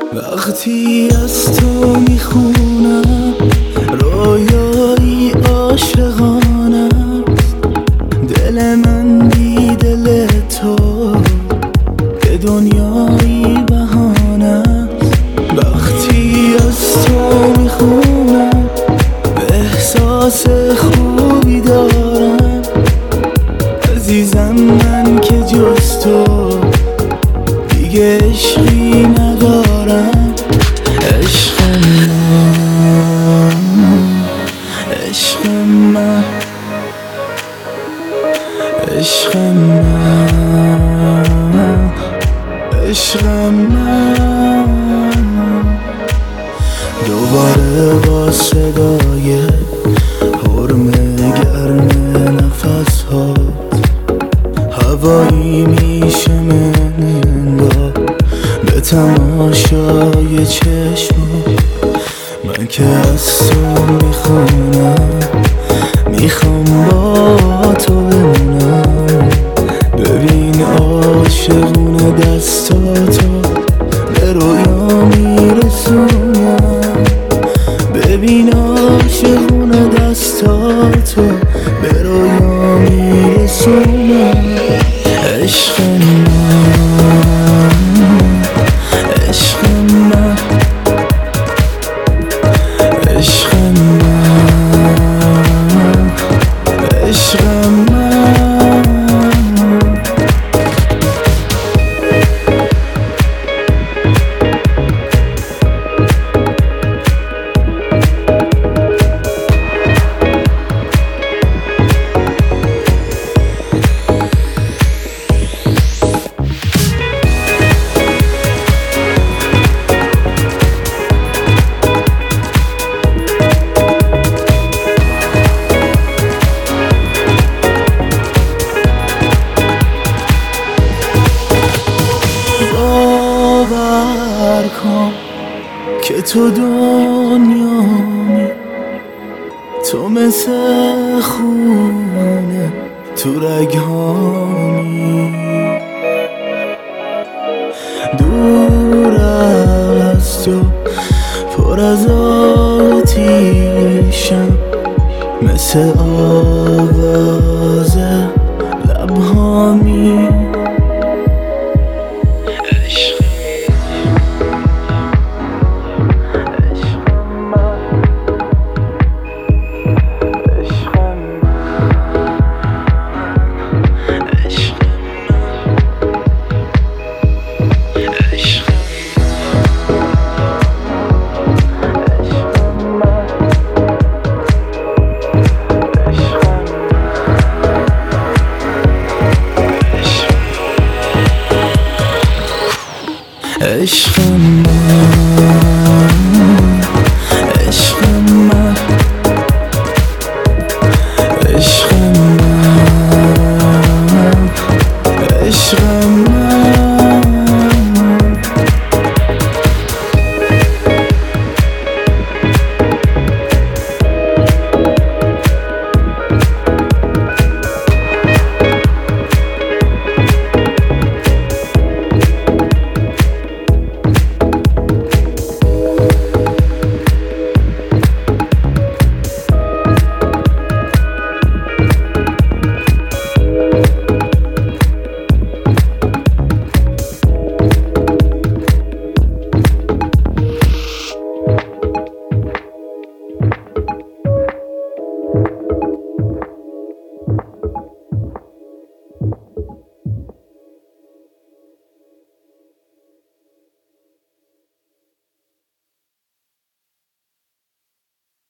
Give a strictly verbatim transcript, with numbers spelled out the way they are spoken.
وقتی از تو میخونم رویایی عاشقانه است، دل من بی دل تو به دنیایی بهانه است. وقتی از تو میخونم احساس خوبی دارم، عزیزم من که جز تو دیگه عشقی ندارم. عشق من، عشق من، عشق من، عشق من. دوباره با صدای حرم گرم نفس هات هوایی میشه من به تماشای چشمات. من که از تو میخونم میخوام با تو بمونم. ببین عاشقونه دستاتو به رویا میرسونم. ببین عاشقونه دستاتو به رویا میرسونم. عشق من، عشق من، عشق من، عشق من. باور کن که تو دنیامی، تو مثل خونه تو رگهامی. دور از تو پر از آتیشم، مثل آواز لبهامی. عشق من.